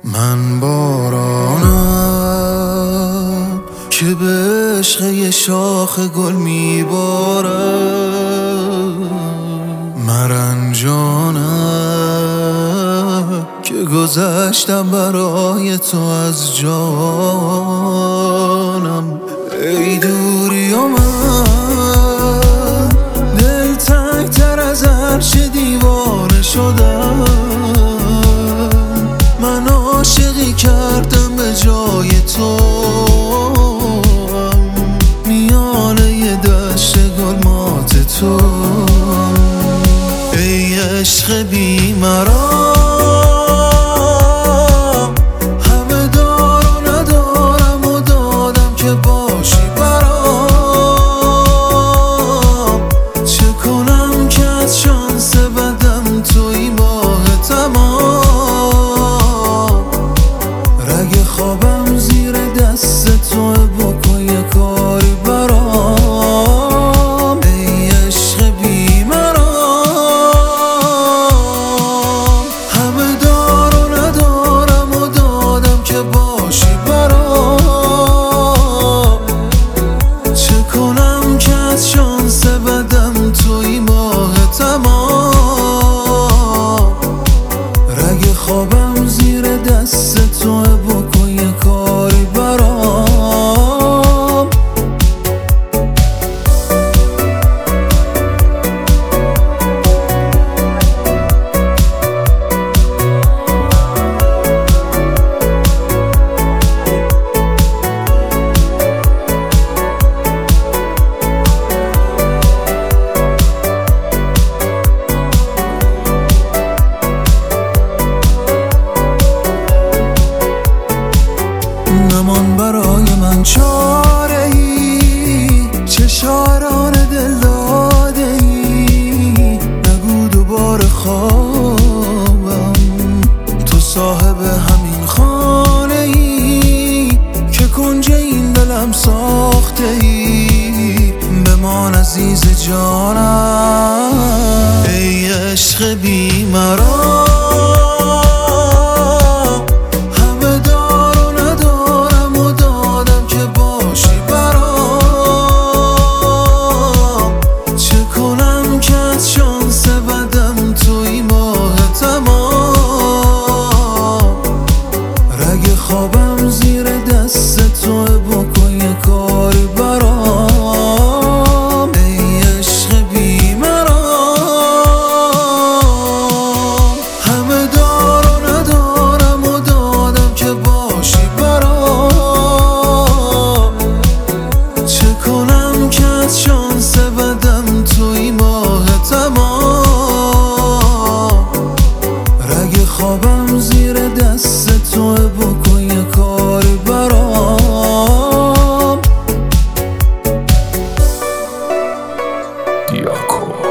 من بارانم که به عشق یه شاخ گل میبارم، مرنجانم که گذشتم برای تو از جانم. ای دوری و من دل تنگ تر از هرچه دیوانه شدم. من عاشقی کردم به جای تو، میان یه دشت گل مات تو. ای عشق بی‌مرام، همه دار و ندارم و دادم که باشی برام. چه کنم که از شانس بدم توی ماه تمام. رگ خوابم زیر دست تو، بکن یه کاری برام. ای عشق بی‌مرام، همه دار و ندارم و دادم که باشی برام. چه کنم که از شانس بدم توی ماه تمام. رگ خوابم زیر دست تو، بکن یه کاری برام. نمان برای من چاره ای، چه شعران دل داده ای. نگو دوباره خوابم، تو صاحب همین خانه ای که کنج این دلم ساخته ای. بمان عزیز جانم، ای عشق بی‌مرام. رگ خوابم زیر دست تو، بکن یه کاری برام. ای عشق بی‌مرام، همه دار و ندارم و دادم که باشی برام. چه کنم که از شانس بدم توی ماه تمام. رگ خوابم زیر دست تو، بکن یه کاری برام. دیاکو